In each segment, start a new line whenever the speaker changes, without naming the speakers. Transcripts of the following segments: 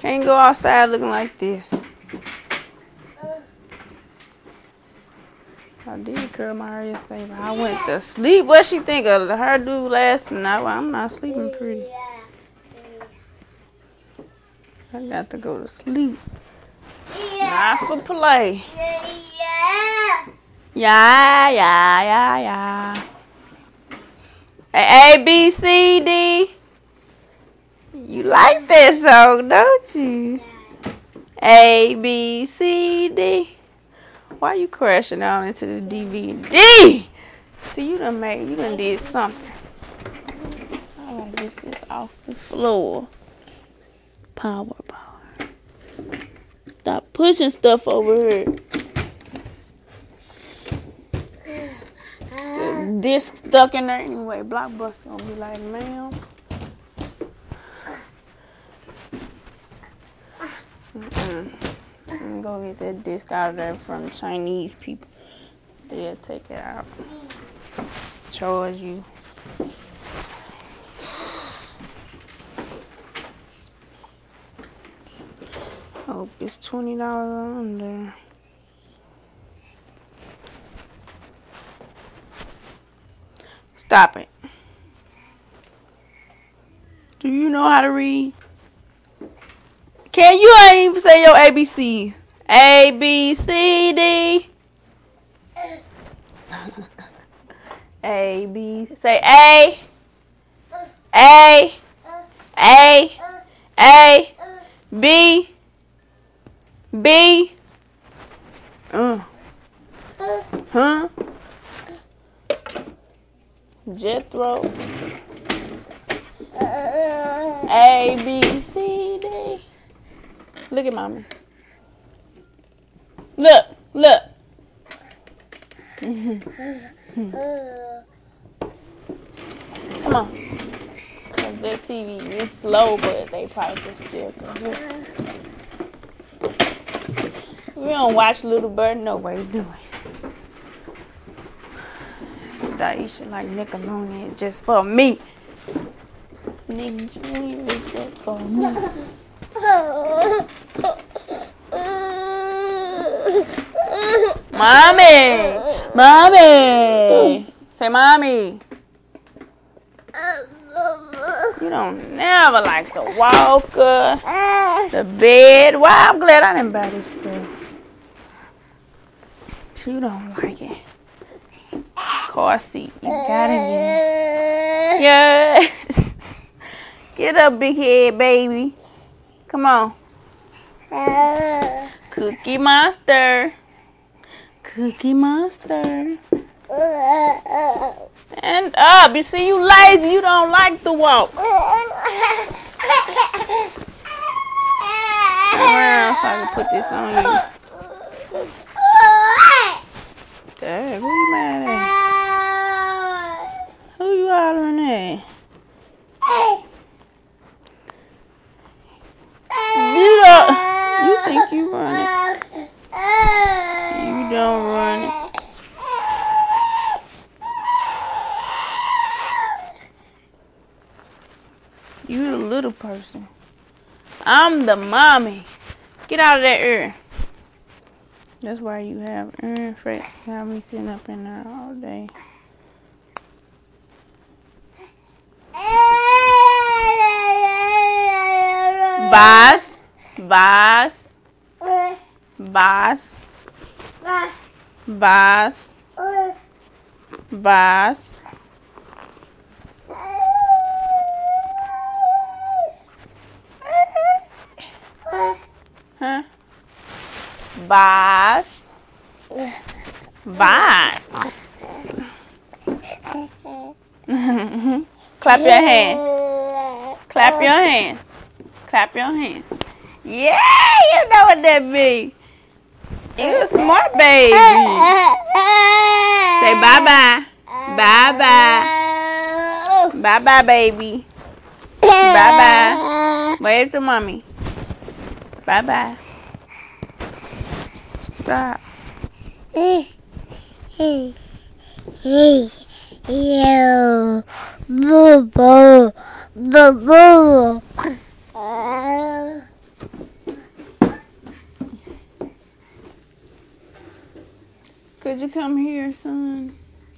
Can't go outside looking like this. I did curl my hair yesterday, but I went to sleep. What she think of the hairdo last night? Well, I'm not sleeping pretty. I got to go to sleep. Not for play. Yeah. A, B, C, D. You like that song, don't you? A, B, C, D. Why you crashing out into the DVD? See, you done did something. I gotta get this off the floor. Power. Stop pushing stuff over here. The disc stuck in there anyway. Blockbuster gonna be like, ma'am. I'm gonna go get that disc out of there from Chinese people. They'll take it out. Charge you. Hope it's $20 on there. Stop it. Do you know how to read? Can you ain't even say your ABCs? A, B, C, D. A, B. Say A. A. A. A. B. B. Huh? Jethro. A, B, C, D. Look at mommy. Look. Come on. Because their TV is slow, but they probably just still can hear. We don't watch Little Bird no way, do we? So Daisha like Nickelodeon just for me. Nick Jr. is just for me. Mommy. Say mommy. You don't never like the walker, the bed. Wow, I'm glad I didn't buy this stuff. You don't like it. Car seat, you got it in. Yes. Get up, big head, baby. Come on. Cookie Monster. Stand up. You see, you lazy. You don't like to walk. Turn around so I can put this on you. Dang, who you mad at? Who you hollering at? You think you run it. You don't run it. You the little person. I'm the mommy. Get out of that ear. That's why you have ear infections. You have me sitting up in there all day. Boss. Huh? Boss. Clap your hand. Yeah, you know what that means. You a smart baby. Say bye-bye. Bye-bye, baby. Bye-bye. Wave to mommy. Bye-bye. Stop. Could you come here, son?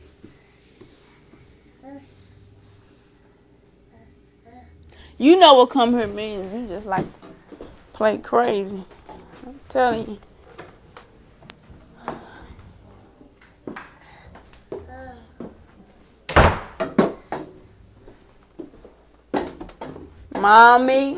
You know what come here means. You just like to play crazy. I'm telling you. Mommy.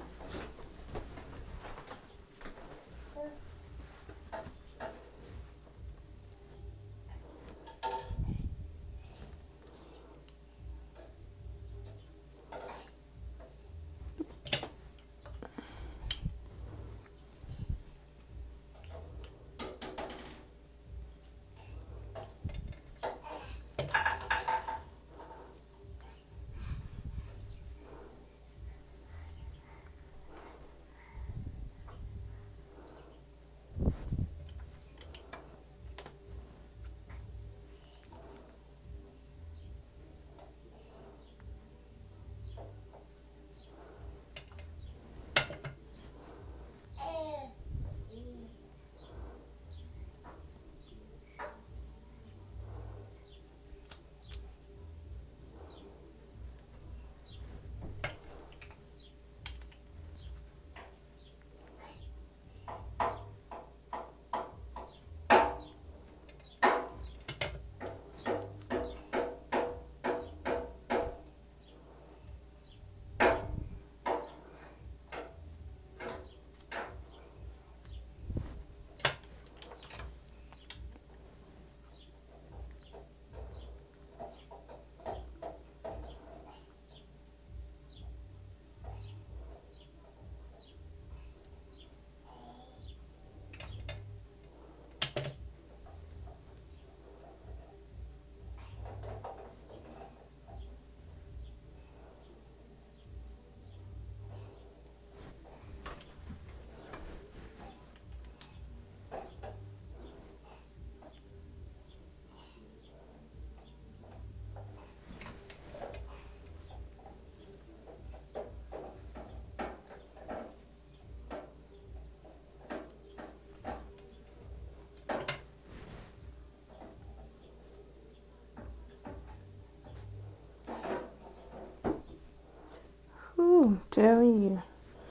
Ooh, I'm telling you.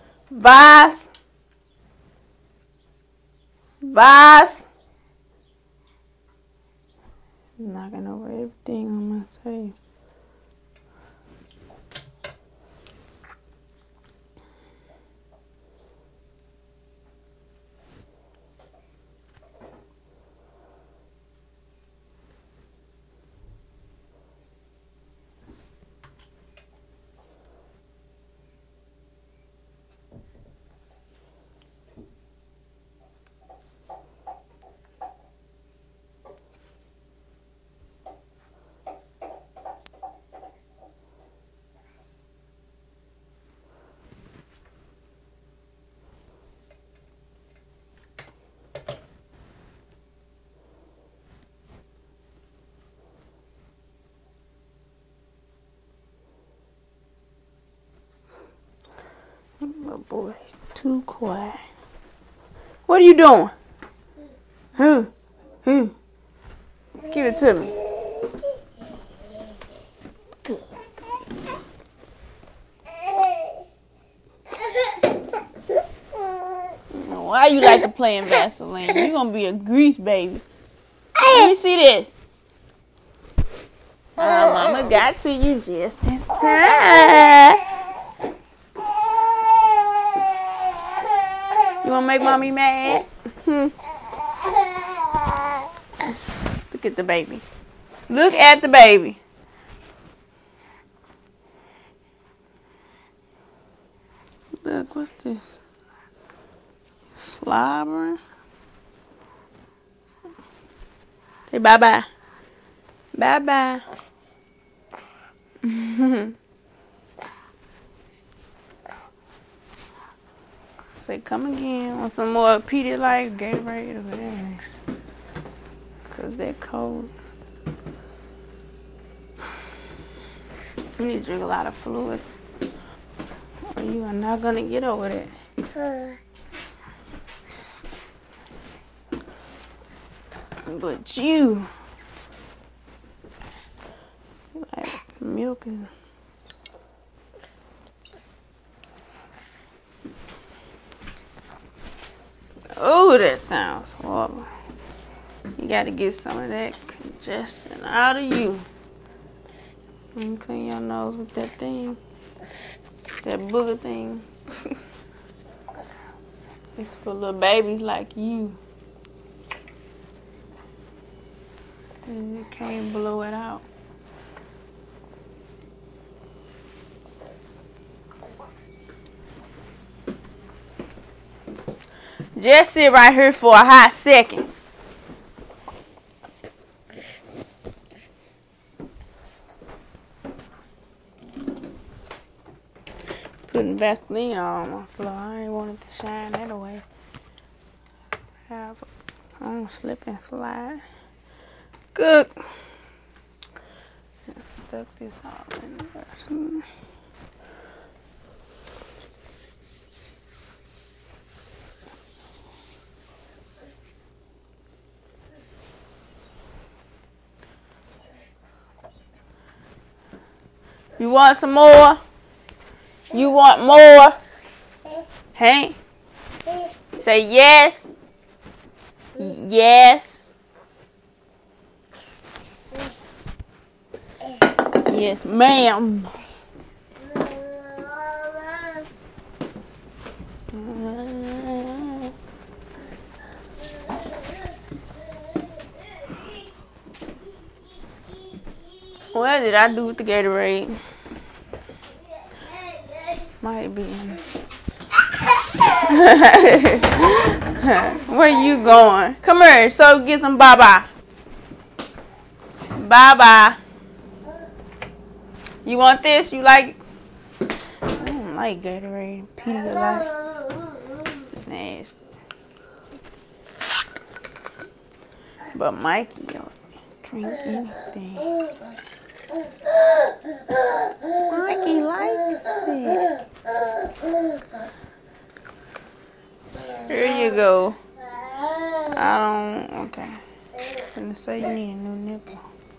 Vase. Vase. Knocking over everything on my table. Little boy, too quiet. What are you doing? Who? Give it to me. Good. Why you like to play in Vaseline? You're going to be a grease baby. Let me see this. Mama got to you just in time. You want to make mommy mad? Look at the baby. Look at the baby. Look, what's this? Slobbering. Say bye-bye. Bye-bye. Say come again. Want some more Pedialyte, Gatorade, or whatever. Because they're cold. You need to drink a lot of fluids. Or you are not going to get over that. But you like milking. Oh, that sounds horrible. You gotta get some of that congestion out of you. And clean your nose with that thing. That booger thing. It's for little babies like you. And you can't blow it out. Just sit right here for a hot second. Putting Vaseline on my floor. I ain't wanted to shine that away. I don't slip and slide. Good. Stuck this all in the Vaseline. You want some more? You want more? Hey? Say yes. Yes. Yes, ma'am. What did I do with the Gatorade? Might be in Where you going? Come here, so get some Baba. Baba. You want this? You like it? I don't like Gatorade. Pedialyte. It's nasty. But Mikey don't drink anything. Mikey likes it. Here you go. Okay. I'm gonna say you need a new nipple.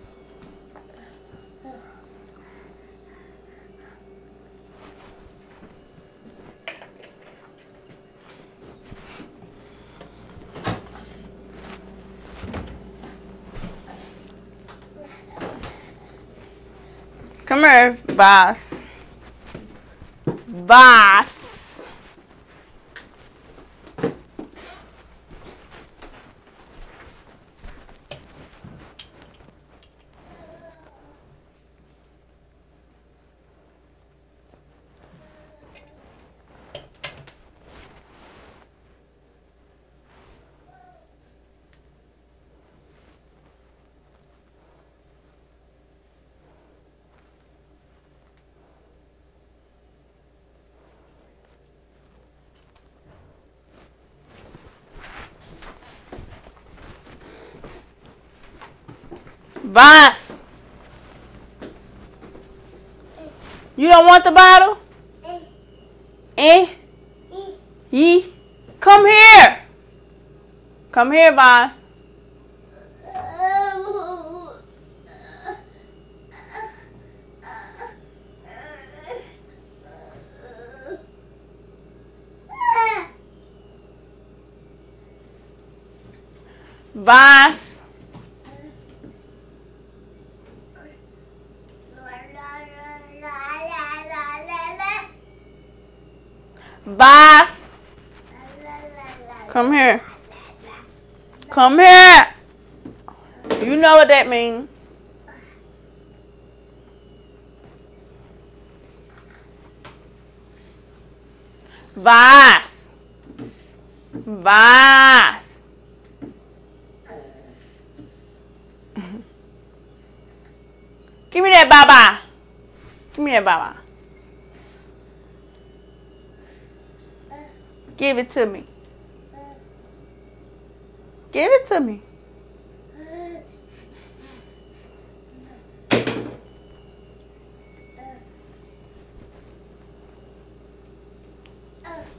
Come here, boss. Boss. Boss. You don't want the bottle? Ye? Come here. Come here, boss. Boss. Boss. Come here. Come here. You know what that means. Boss. Boss. Give me that baba. Give me that baba. Give it to me. Give it to me.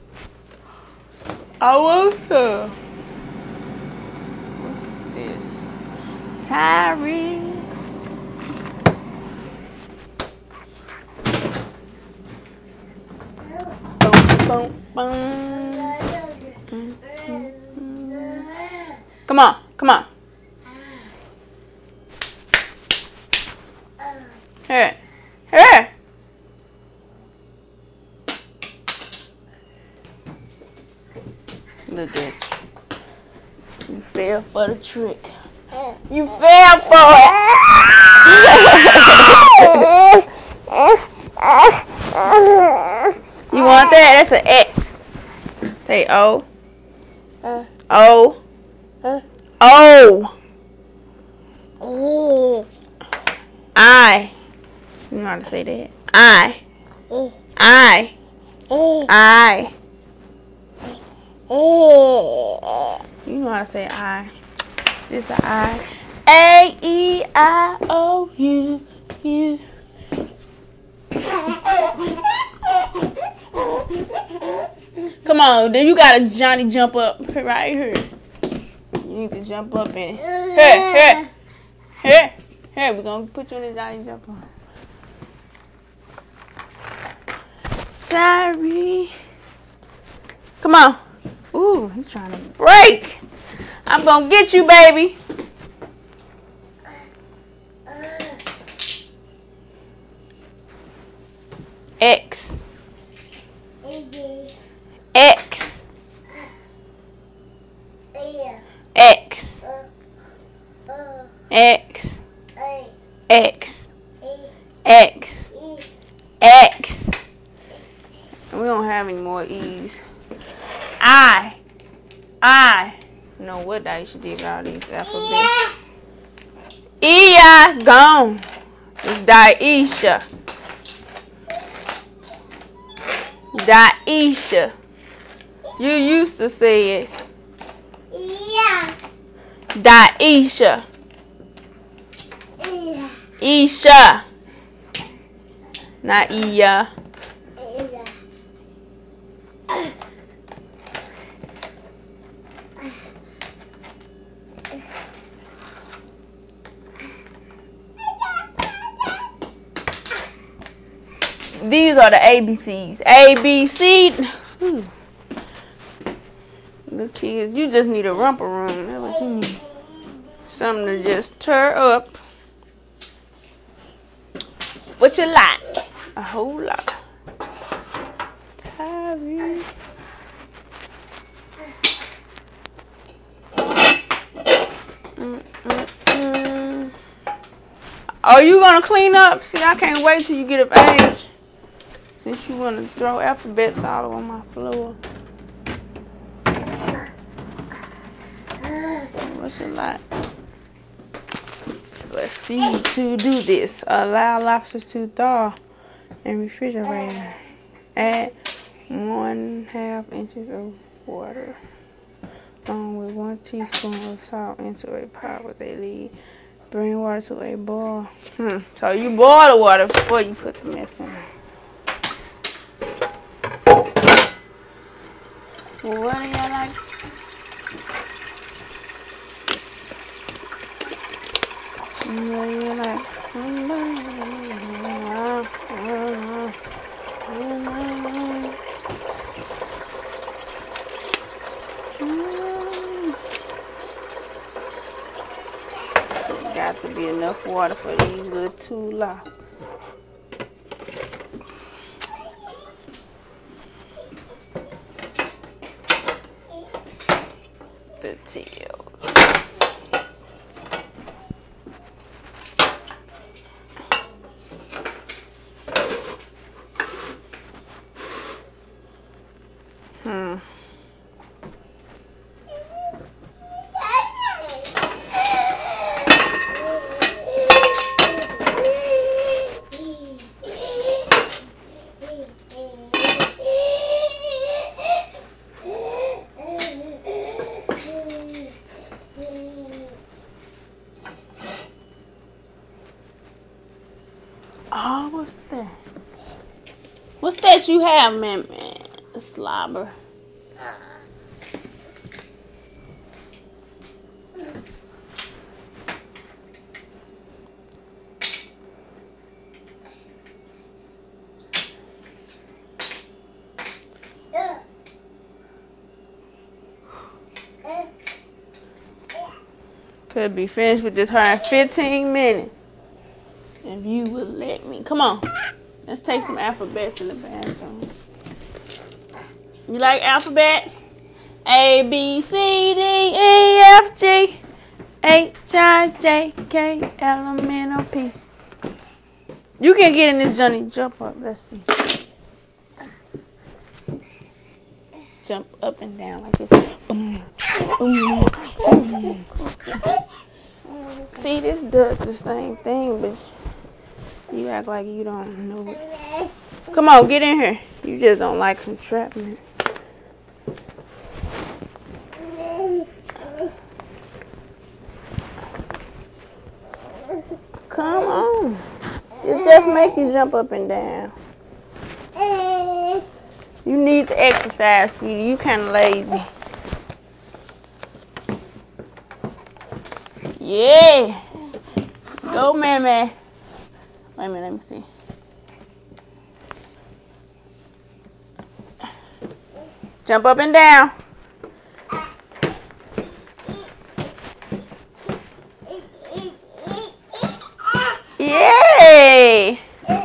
I want some. What's this? Tyree. Boom, boom. Come on, come on. Here, here. Look at you. You fell for the trick. You fell for it. You want that? That's an X. Say O. O. O. I. You know how to say that? I. I. I. You know how to say I. This is I. A-E-I-O-U. U. Come on, then you gotta Johnny jump up right here. You need to jump up in it. Here. Here, we're gonna put you in the Johnny jump up. Sorry. Come on. Ooh, he's trying to break. I'm gonna get you, baby. X. X. X. X. X. X. X. We don't have any more E's. I. You know what I should do about these alphabets. E-I. Gone. It's Daisha. Daisha. You used to say it. Yeah. Daisha. Isha. Not Iya. These are the ABCs. ABC. The kids, you just need a romper room. That's what you need. Something to just tear up. What you like? A whole lot. Tyree. Are you gonna clean up? See, I can't wait till you get of age. Since you want to throw alphabets all over my floor. What's your like? Let's see you two do this. Allow lobsters to thaw in refrigerator. Add 1/2 inches of water along with 1 teaspoon of salt into a pot with a lid. Bring water to a boil. So you boil the water before you put the mess in. Well, what do y'all like? What do you like? So got to be enough water for these little tula. The tails. Oh, what's that? What's that you have, man? Slobber. Could be finished with this her in 15 minutes. If you would let me. Come on. Let's take some alphabets in the bathroom. You like alphabets? A, B, C, D, E, F, G, H, I, J, K, L, M, N, O, P. You can get in this Johnny jump up. Let's see. Jump up and down like this. Boom, boom, boom. See, this does the same thing, but you act like you don't know it. Come on, get in here. You just don't like entrapment. Come on. It just make you jump up and down. You need to exercise, sweetie. You kind of lazy. Yeah. Go, man. Wait a minute, let me see. Jump up and down. Yay!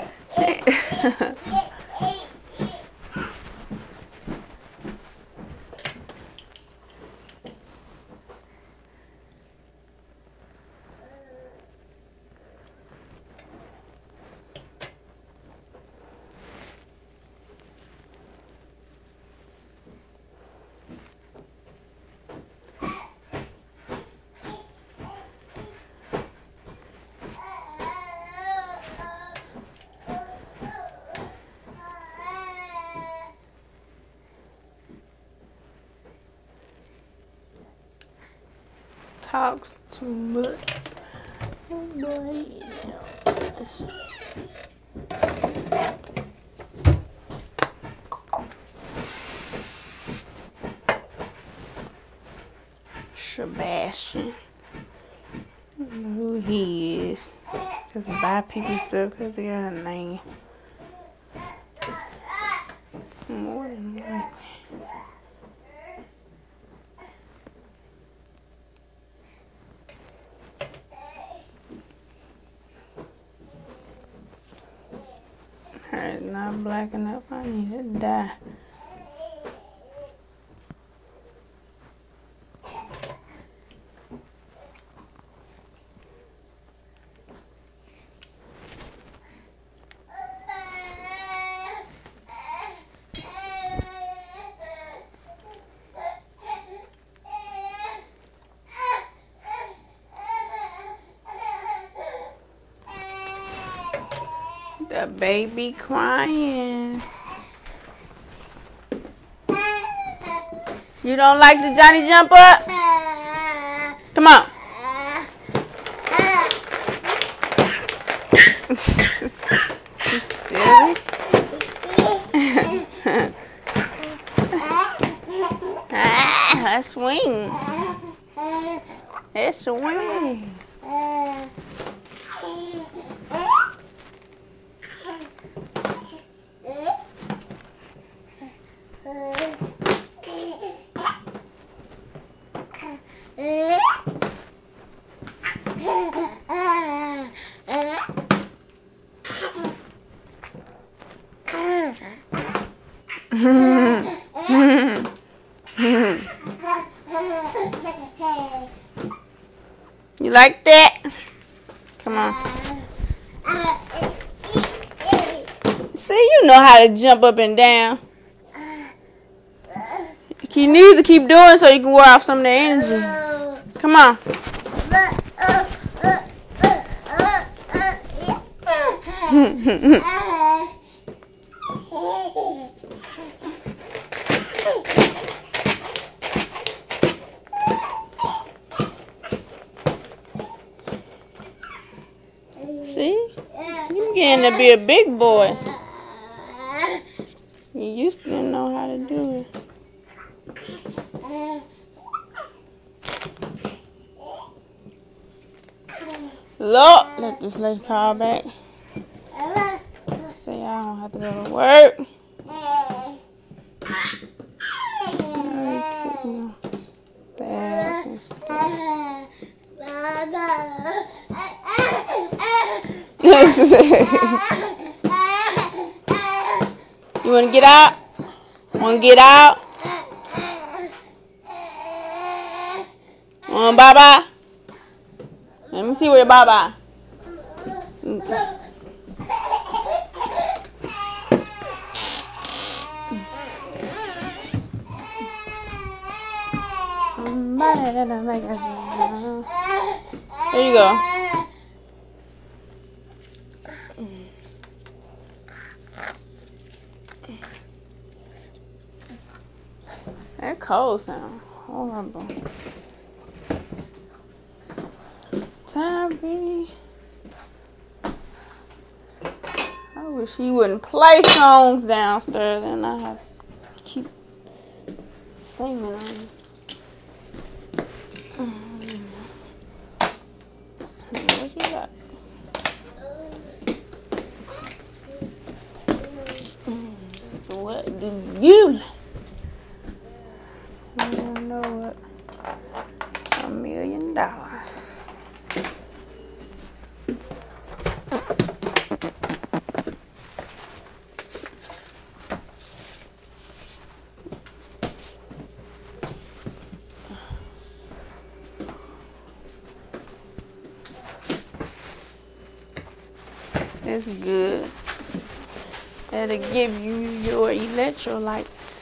Talks too much. Oh boy. Sebastian. I don't know who he is. Just buy people stuff because they got a name. More than likely. It's not black enough. I need to die. The baby crying. You don't like the Johnny jump up? Come on. Let's swing. Let's swing. You like that? Come on. See, you know how to jump up and down. You need to keep doing so you can wear off some of the energy. Come on. See? You getting to be a big boy. You used to know how to do it. Lord, let this lady call back. Say I don't have to go to work. Bath and stuff. You want to get out? Want to get out? Bye-bye? Let me see where your bye-bye. There you go. That cold sound horrible. Tyree. I wish he wouldn't play songs downstairs and I have to keep singing them. What you got? What do you like? I don't know what. $1 million. It's good. That'll give you your electrolytes.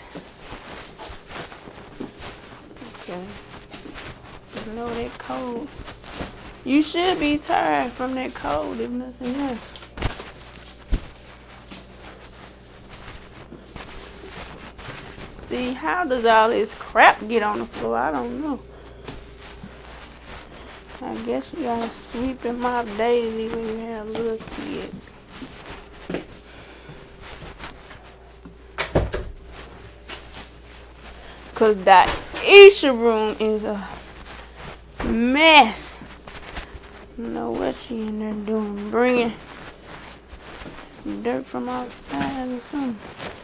Because you know that cold. You should be tired from that cold if nothing else. See, how does all this crap get on the floor? I don't know. I guess you gotta sweep them out daily when you have little kids. Cause that Isha room is a mess. I don't know what she in there doing, bringing dirt from outside or something.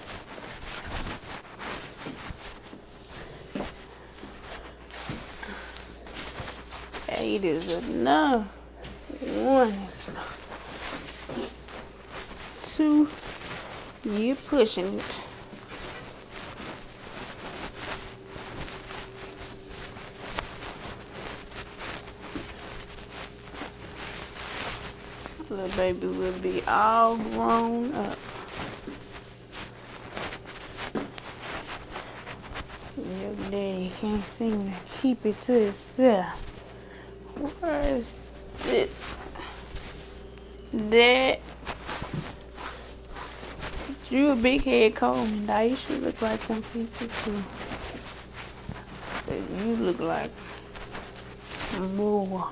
Eight is enough. 1 is enough. 2, you're pushing it. Little baby will be all grown up. Your daddy can't seem to keep it to himself. Where is it? That you a big head Coleman. Daisha look like some people too. But you look like more.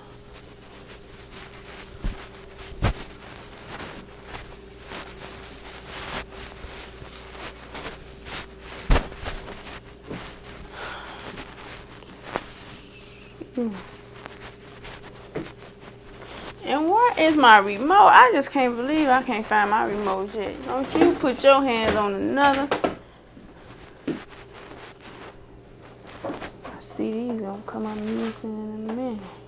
And where is my remote? I just can't believe I can't find my remote yet. Don't you put your hands on another. I see these gonna come up missing in a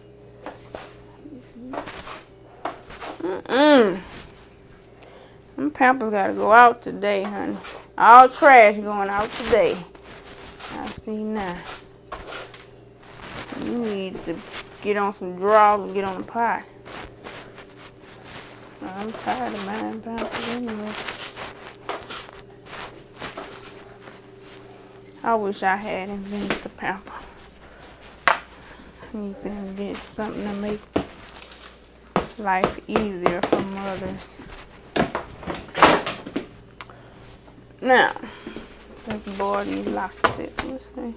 minute. Them Pampers gotta go out today, honey. All trash going out today. I see now. You need to get on some drawers and get on the pot. I'm tired of buying Pampers anyway. I wish I had invented the Pamper. I need to invent something to make life easier for mothers. Now, let's boil these lobster tips. Let's see.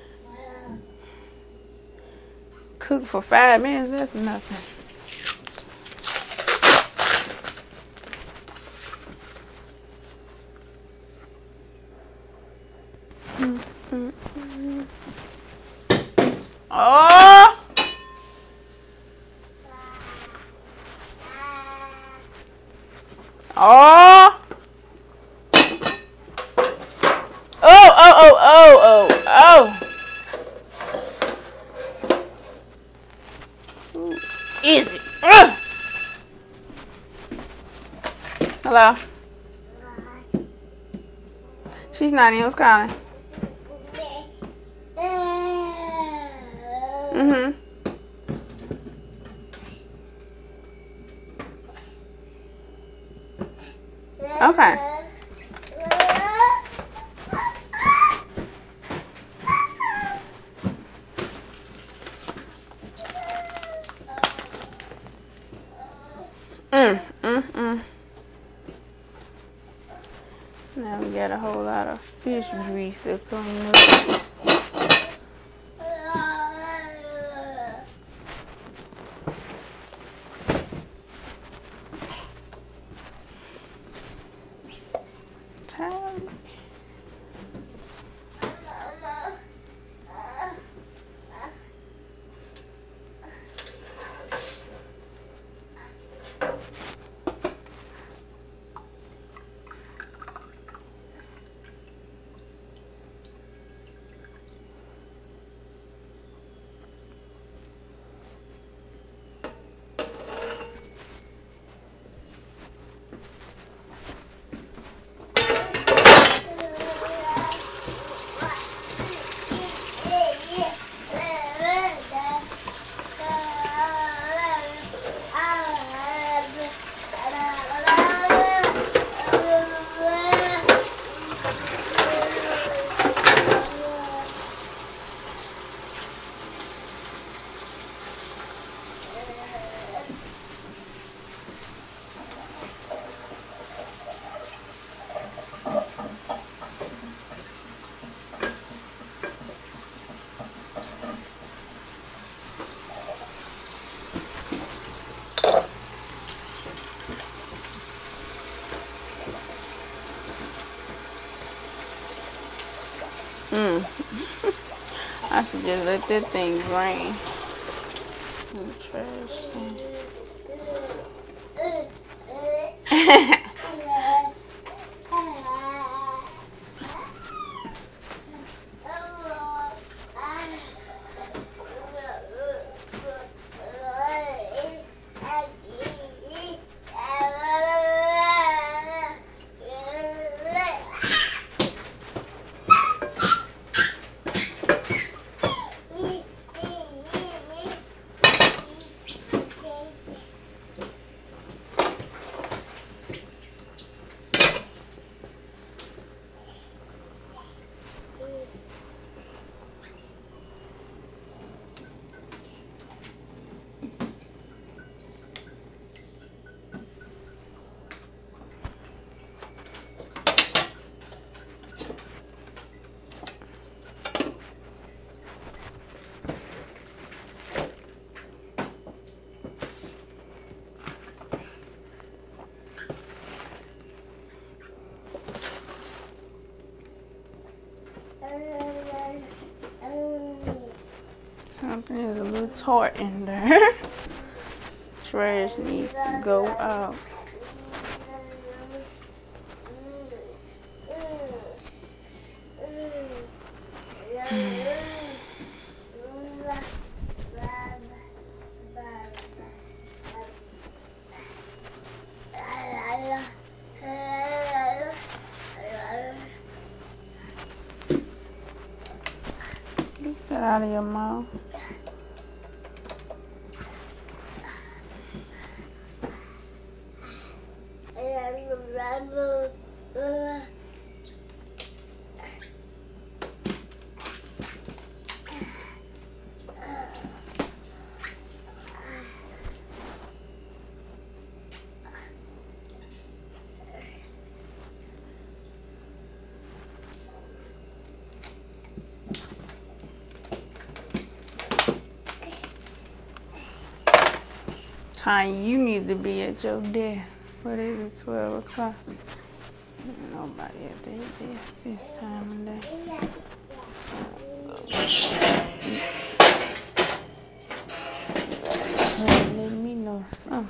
Cook for 5 minutes, that's nothing. Oh! Oh! Oh! Who is it? Hello? She's not in. Who's calling? Mm-hmm. Okay. Now we got a whole lot of fish grease to clean up. Time. I should just let that thing drain. The trash can. Something is a little tart in there. Trash needs to go out. Get that out of your mouth. Time you need to be at your desk. What is it, 12 o'clock? Nobody at their desk this time of day. Let me know something.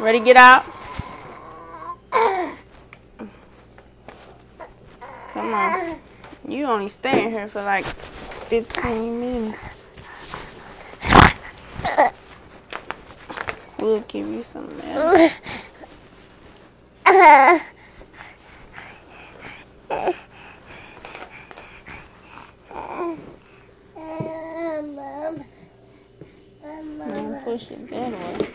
Ready to get out? Come on. You only staying here for like 15 minutes. We'll give you some medicine. And push it that way.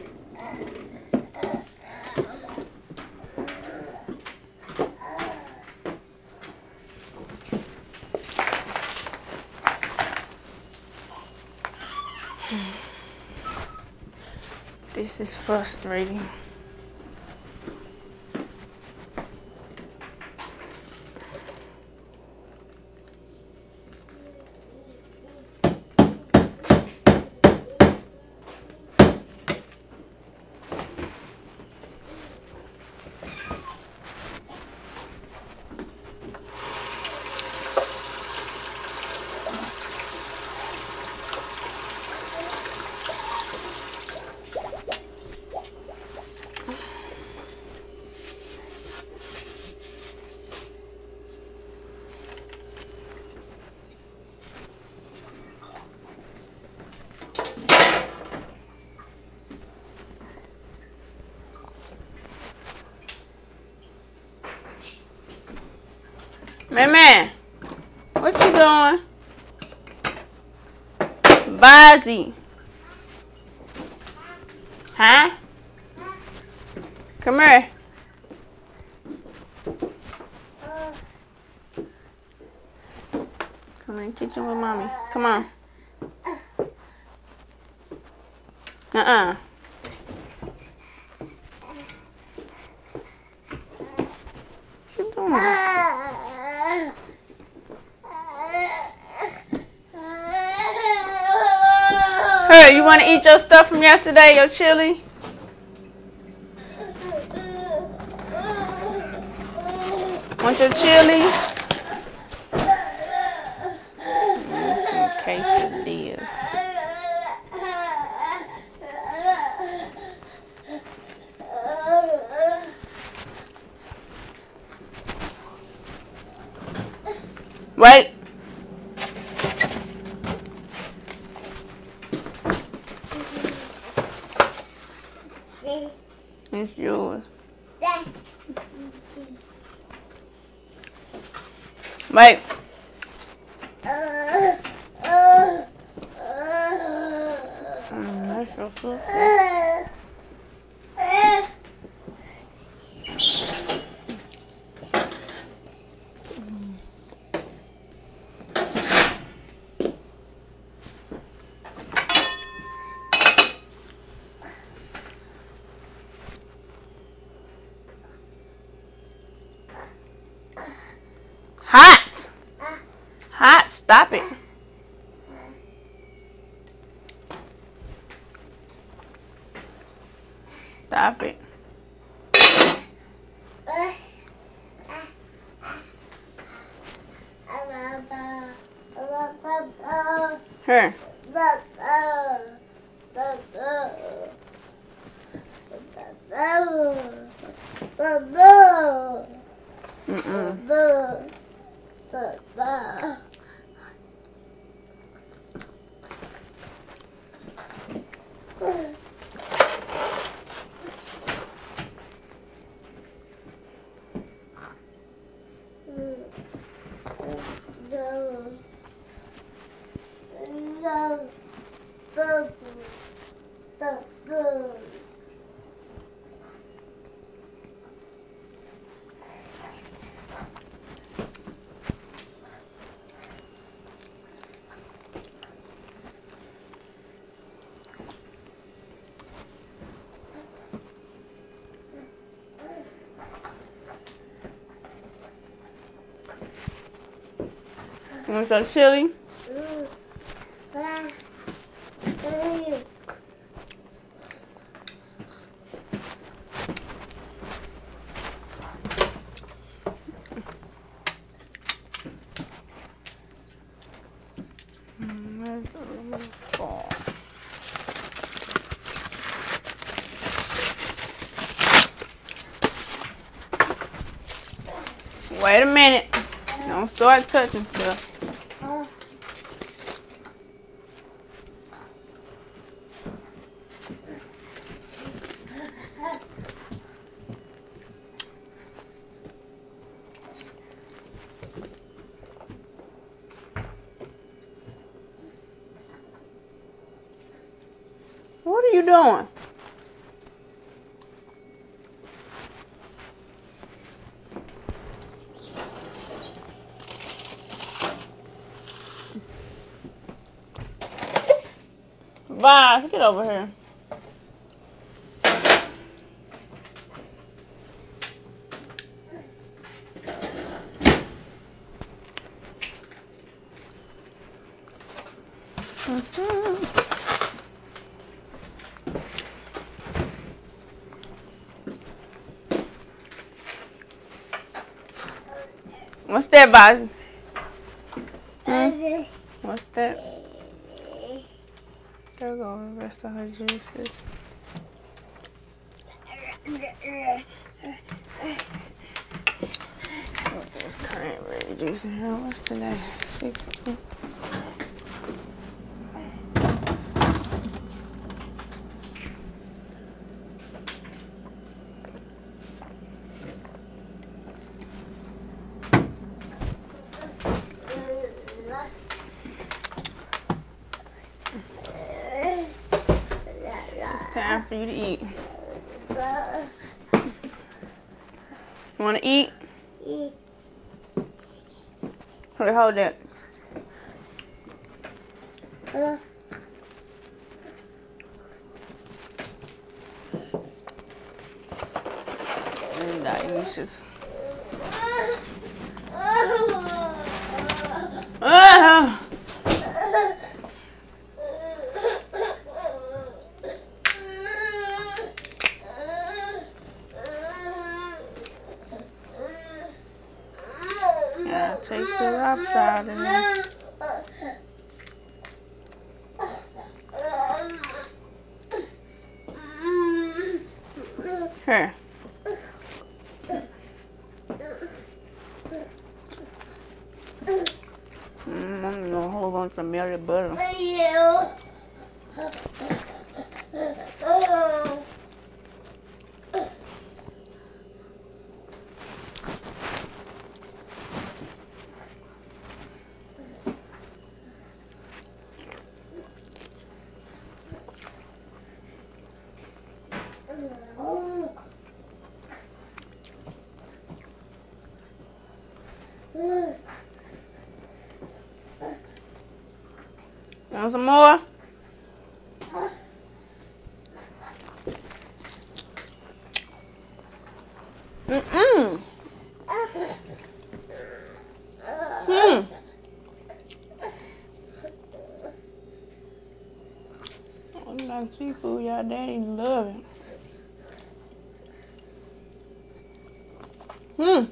This is frustrating. Man, what you doing? Bazzy. Huh? Come here. Come in the kitchen with mommy. Come on. Uh-uh. What you doing? Hey, you want to eat your stuff from yesterday, your chili? Want your chili? Some quesadillas. Wait. It's yours. Wait. That's your food. Hot. Hot. Stop it. Stop it. Here. You want some chili? Wait a minute. Don't start touching stuff. What are you doing? Vaz, get over here. What's that, Vaz? What's that? There go the rest of her juices. This cranberry juice in here. What's today? 16. Time for you to eat. You want to eat? Here, hold that. Delicious. Take the rocks out of there. Here. I'm gonna a whole bunch of melted butter. Want some more? Oh, you like seafood, y'all daddy love it.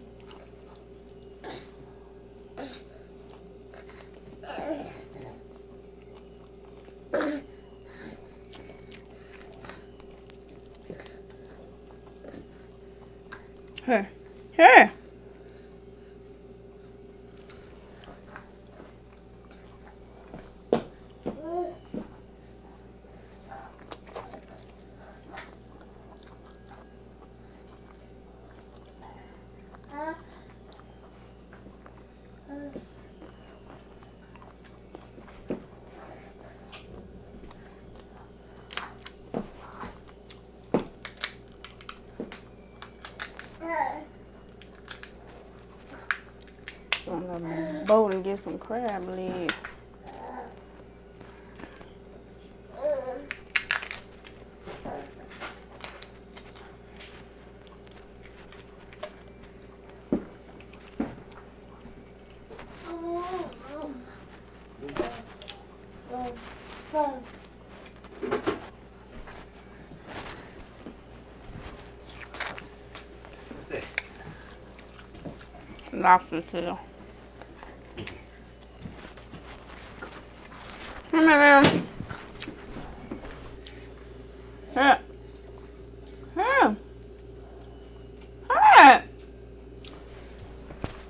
Here. Here. On the boat and get some crab legs. Lobster tail. Come here, man. Here. Here. Here.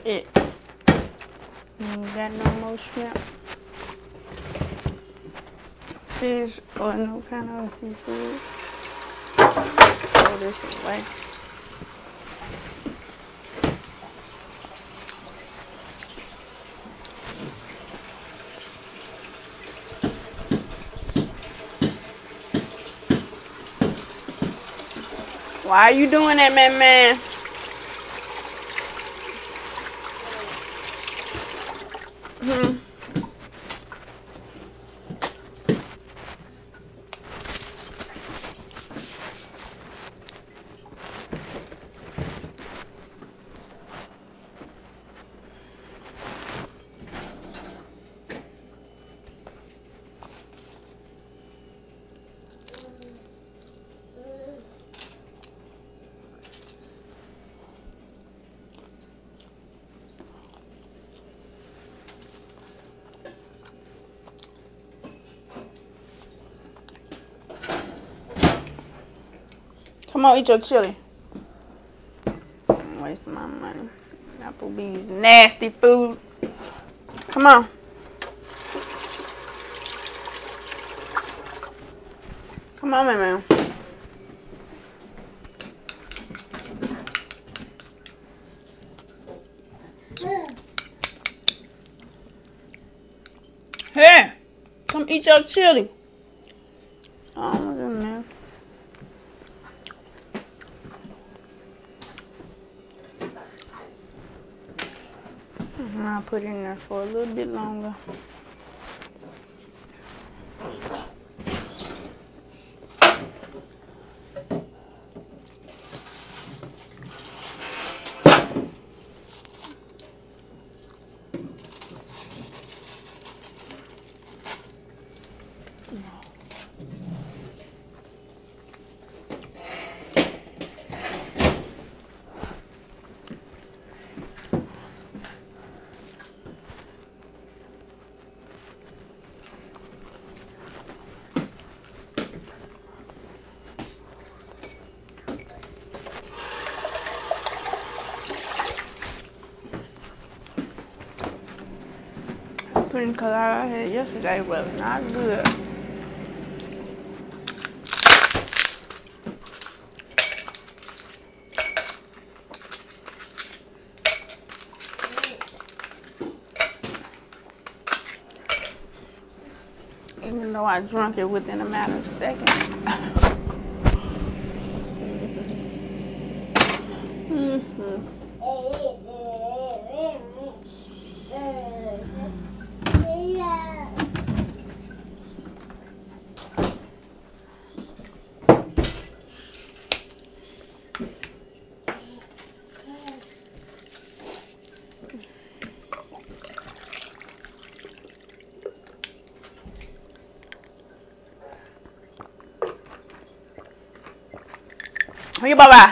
it. You ain't got no more shrimp, fish, or no kind of seafood. Throw this away. Why are you doing that, man? Come on, eat your chili. I'm wasting my money. Applebee's nasty food. Come on. Come on, man. Hey, come eat your chili. Oh, what's in there? I'll put it in there for a little bit longer. Pina colada I had yesterday was not good. Even though I drank it within a matter of seconds. Here, Baba.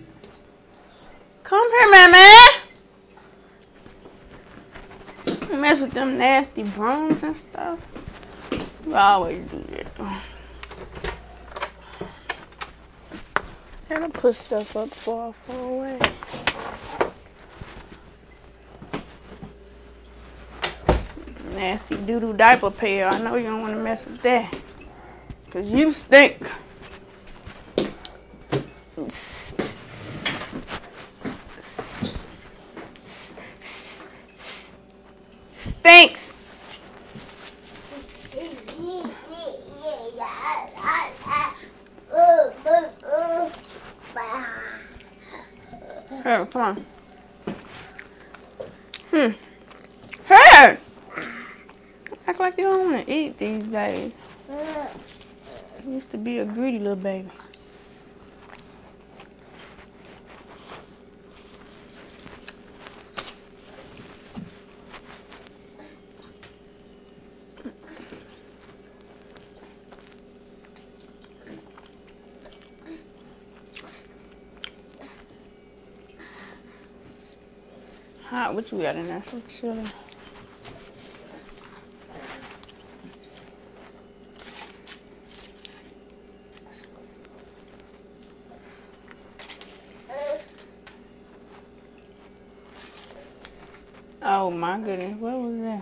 Come here, man. Mess with them nasty brooms and stuff. You always do that. Gotta put stuff up before I fall away. Nasty doo-doo diaper pail. I know you don't want to mess with that. Because you stink. Stinks. Here, come on. Here! Act like you don't want to eat these days. You used to be a greedy little baby. Hot, what you got in there? Some chili. Oh my goodness, what was that?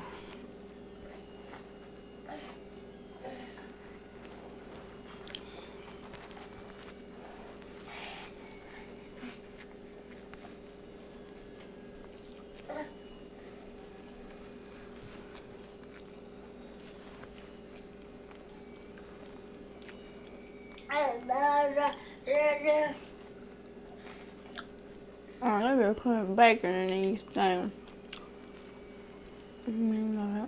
Oh, they were putting bacon in these things. Know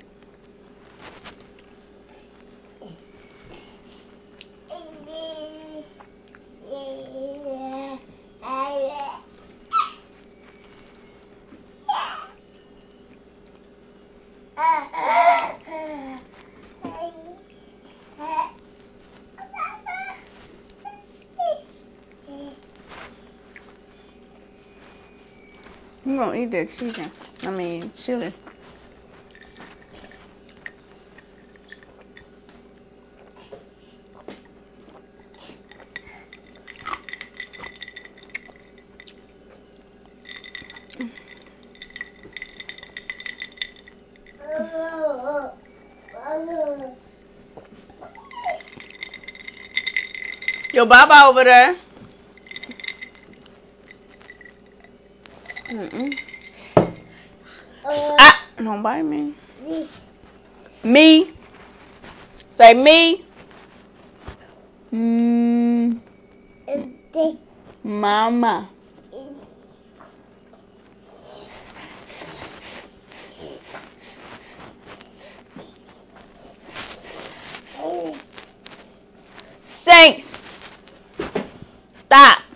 you gonna eat that chicken? I mean, chili. Yo, Baba over there. Don't bite me. Me. Say me. Mama. Stinks. Stop.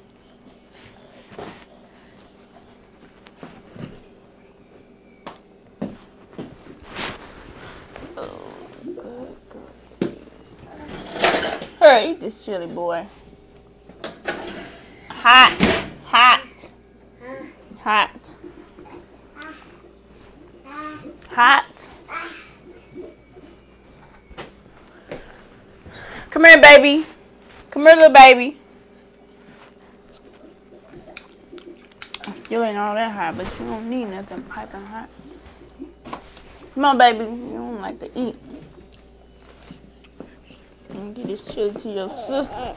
Hurry, eat this chili, boy. Hot. Hot. Hot. Hot. Come here, baby. Come here, little baby. You ain't all that hot, but you don't need nothing piping hot. Come on, baby. You don't like to eat. Let me get this chili to your sister.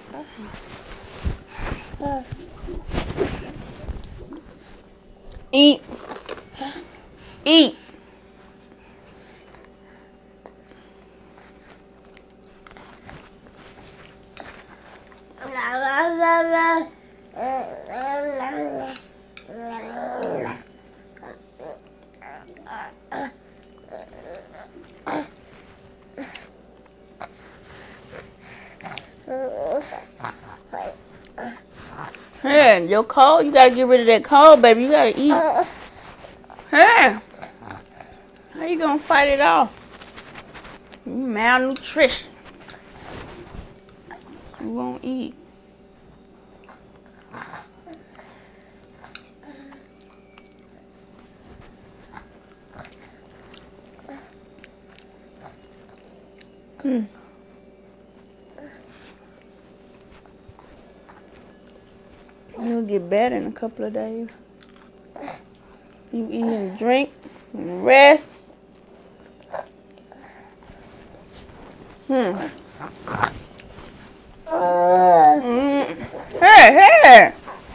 Eat. Eat. Hey, your cold, you gotta get rid of that cold, baby. You gotta eat. Hey, how you gonna fight it off? You malnutrition. You won't eat. You'll get better in a couple of days. You eat and drink and rest. Hey, hey.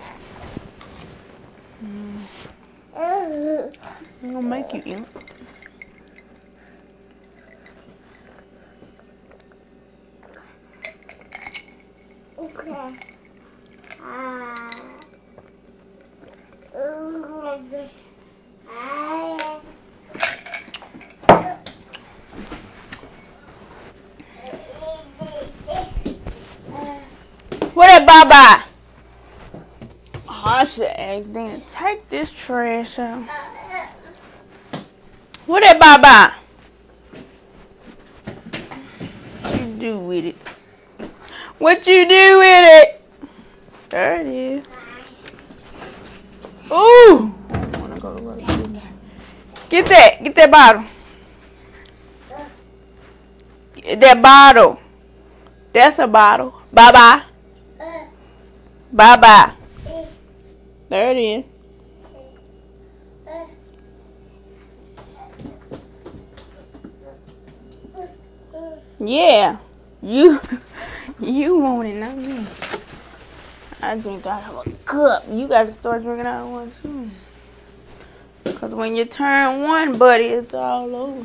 I'm gonna make you eat.
Okay.
What that Baba? Oh, I should ask Dana, take this trash out. What that Baba? What you do with it? What you do with it? There it is. Ooh! I don't wanna go to work. Get that bottle. Get that bottle. That's a bottle. Bye-bye. Bye-bye. There it is. Yeah. You want it, not me. I drink out of a cup. You got to start drinking out of one too. Because when you turn one, buddy, it's all over.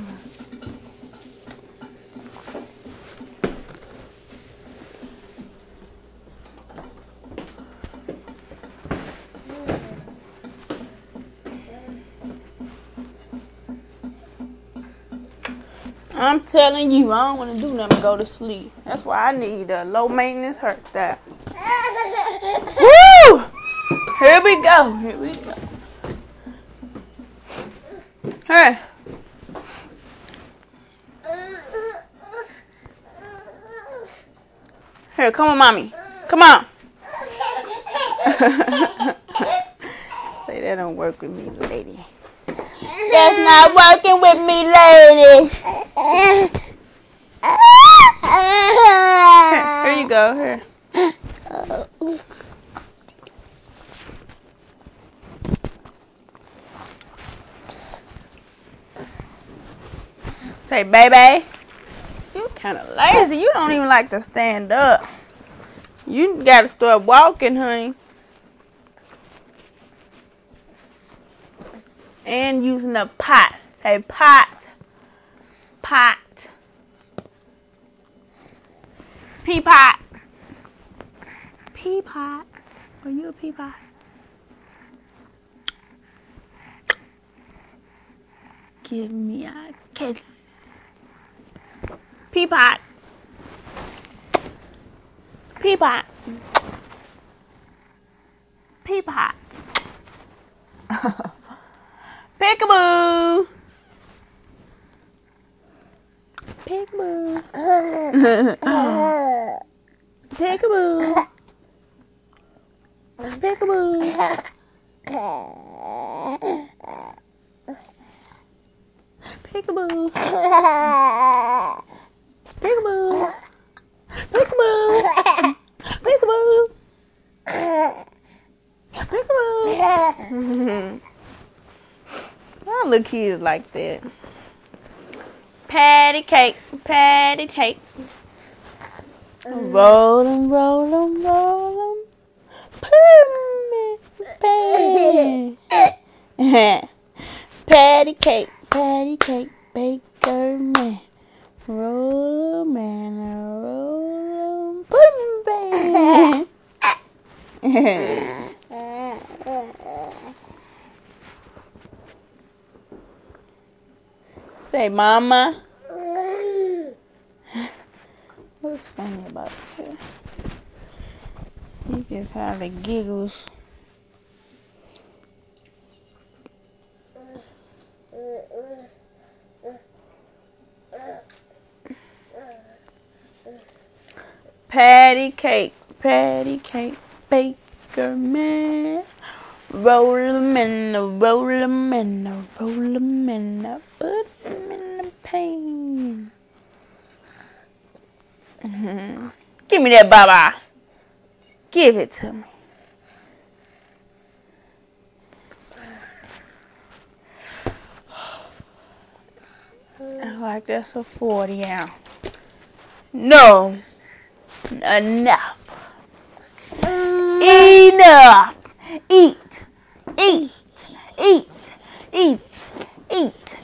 I'm telling you, I don't want to do nothing but go to sleep. That's why I need a low maintenance hairstyle. Woo! Here we go. Here we go. Hey. Here, come on, mommy. Come on. Say that don't work with me, lady. That's not working with me, lady. Here you go. Here. Say, baby. You kind of lazy. You don't even like to stand up. You got to start walking, honey. And using a pot. Say, pot. Pot. Pea pot. Pea pot. Are you a pea pot? Give me a kiss. Pea pot. Pea pot. Pea pot. Peekaboo. Peekaboo. Peekaboo. Peekaboo. Peekaboo. Peekaboo. Peekaboo. Peekaboo. Peekaboo. All the kids like that. Patty cake. Patty cake. Roll 'em, roll 'em, roll 'em. Patty cake, patty cake, baker man. Roll 'em and roll 'em. Put 'em in. Say, mama. What's funny about that? He just had the giggles. Patty cake, baker man. Roll 'em and roll 'em and roll 'em and put 'em in the pan. Give me that, Baba. Give it to me. Like that's a 40 ounce. No. Enough. Enough. Eat. Eat. Eat. Eat. Eat.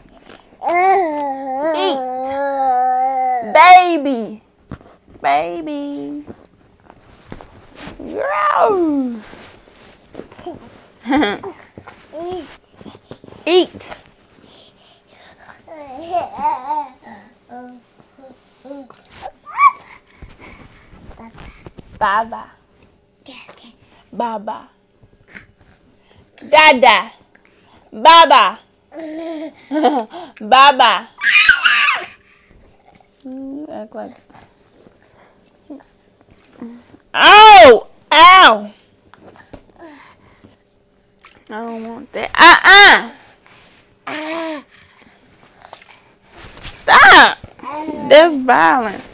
Eat. Baby. Baby. Gross. Eat. Baba. Baba. Dada. Baba. Baba. You act like. Oh! Ow! I don't want that. Stop! That's violence.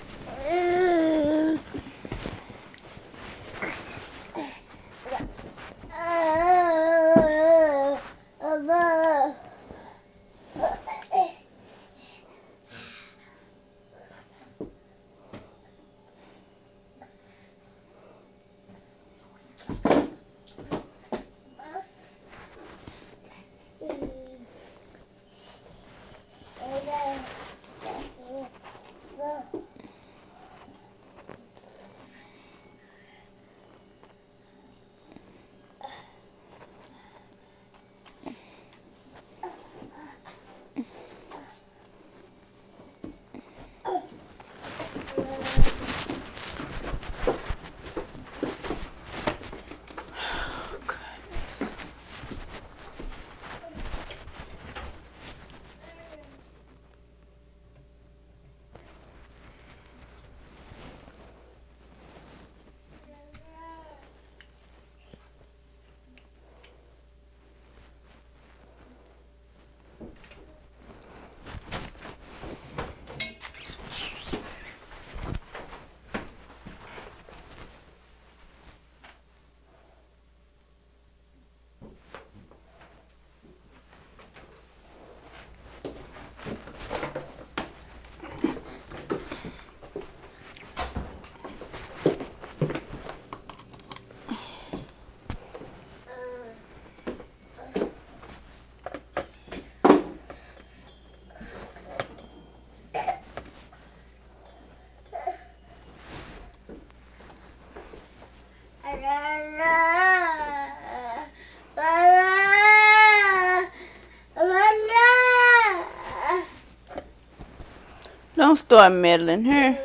Don't start meddling her.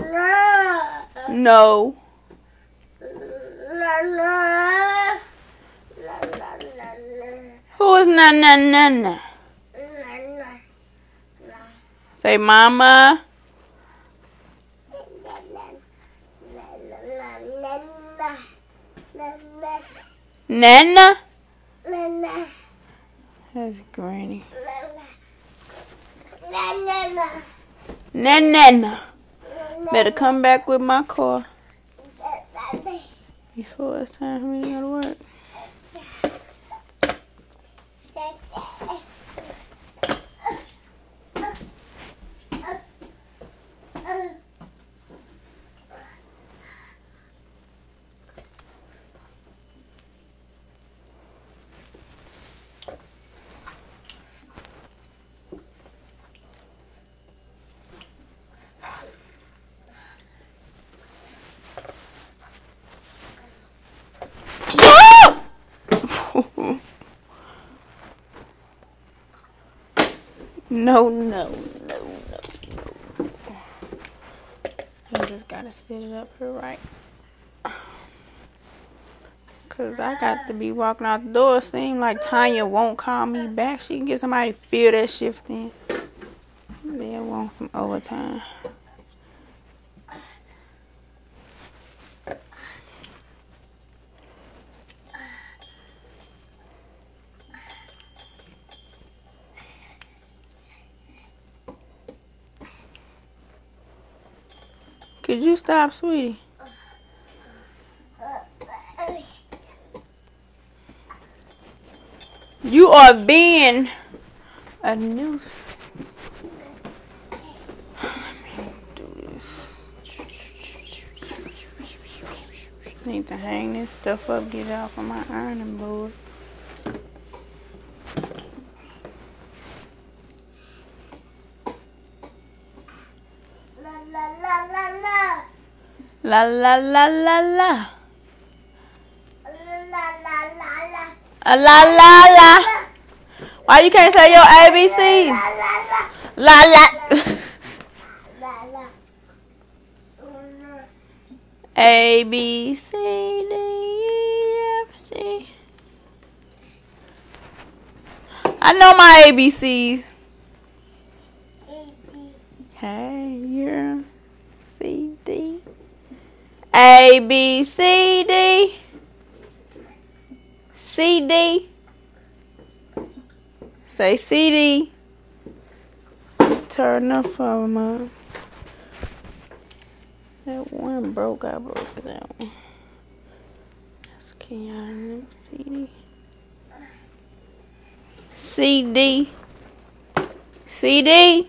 No. Who is na? Say mama. Nana? That's Granny. Nana. Better come back with my car before it's time for me to go to work. No. I just gotta set it up here right. Cause I got to be walking out the door. Seem like Tanya won't call me back. She can get somebody to fill that shift in. They want some overtime. Could you stop, sweetie? You are being a nuisance. Let me do this. Need to hang this stuff up, get it off of my ironing board. La la la la la. La la la. Why you can't say your ABCs? La la. A B C D E F G. I know my ABCs. Hey, you're C D. A B C D. C D. Say C D. Turn the phone up. That one broke. I broke that one. That's Keanu. C D. C D. C D.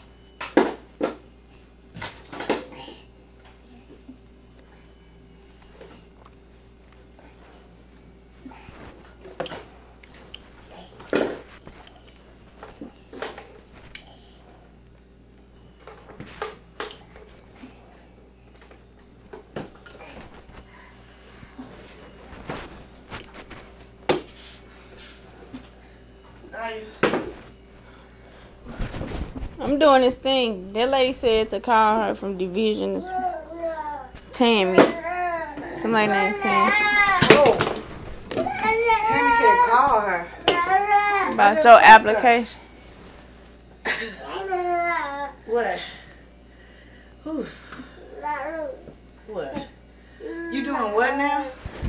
I'm doing this thing. That lady said to call her from Division. Tammy. Somebody named Tammy.
Oh. Tammy said call her.
About your application.
What? Who? What? You doing what now?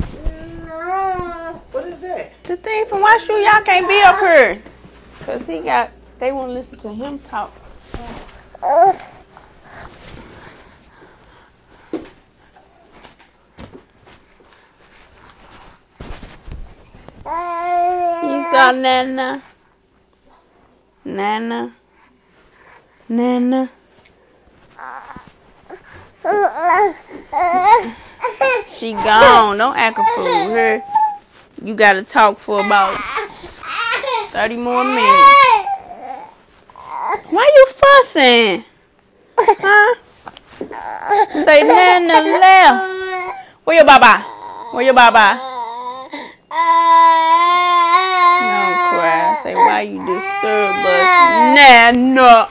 What is that?
The thing from Watch You, y'all can't be up here. Cause they won't listen to him talk. You saw Nana? Nana? Nana? She gone. Don't act a fool. Her. You gotta talk for about 30 more minutes. Why you fussing? Huh? Say Nana left. Where your baba? Where your baba? Don't cry. Say, why you disturb us? Nana.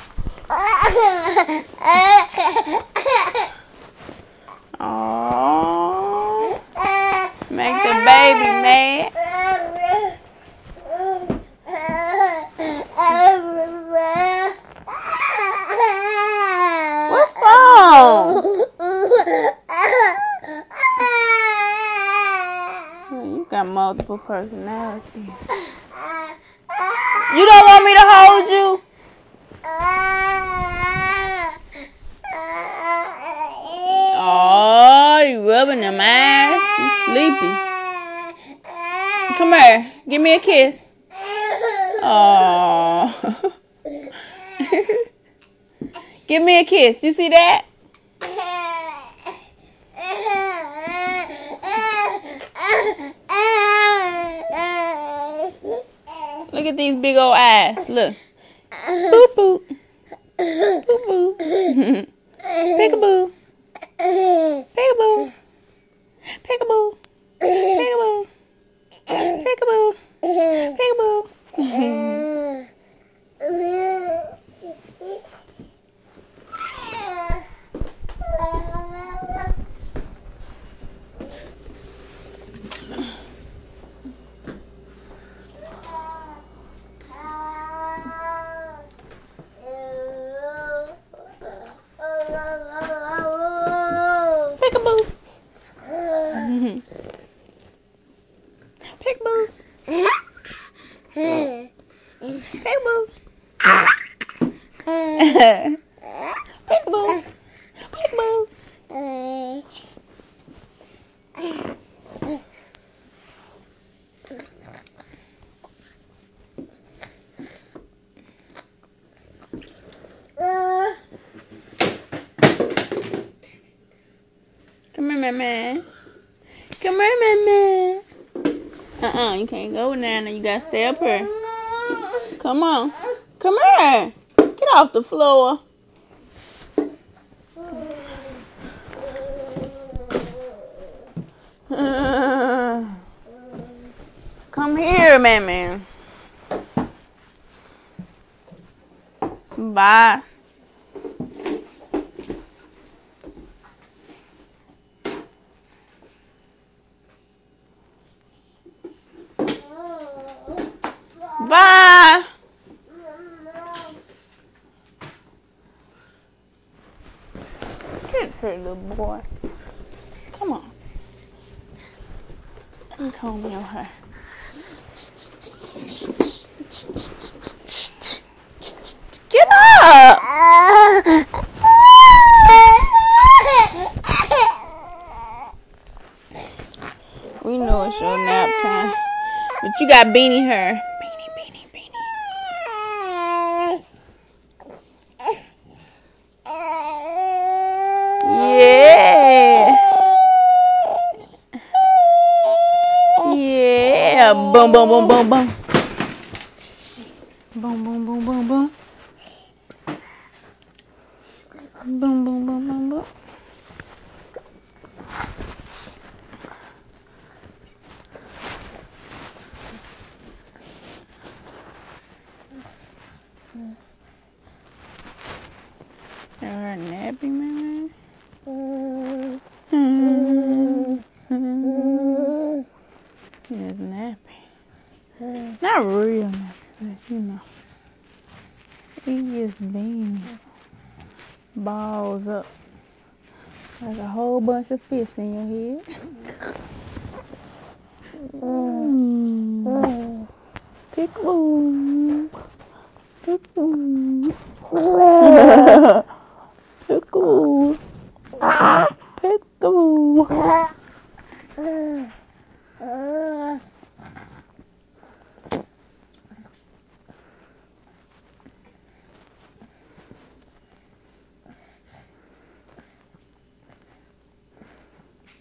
Aww. Make the baby mad. What's wrong? You got multiple personalities. You don't want me to hold you? Oh, you rubbing them eyes. You sleepy. Come here. Give me a kiss. Oh. Give me a kiss. You see that? Look at these big old eyes. Look. Boop boop. Boop boop. Peekaboo. Peekaboo. Peekaboo. Peekaboo. Peekaboo. Peekaboo. Peekaboo. Peekaboo. Peekaboo. Peekaboo. Peekaboo. Come here, man. Come here, man. You can't go now. You gotta stay up here. Come on. Come here. Get off the floor. Come here, man. Bye. Bye. Get here, little boy. Come on. Let me comb your hair. Get up. We know it's your nap time. But you got beanie hair. Beanie. Yeah. Yeah. Boom, boom, boom, boom, boom. Boom, boom, boom, boom, boom. Boom, boom, boom, boom, boom. You're nappy, man. He's nappy. Not real nappy, but you know. He just being balls up. Like a whole bunch of fists in your head. Peekaboo. Peekaboo. Peekaboo. Peekaboo.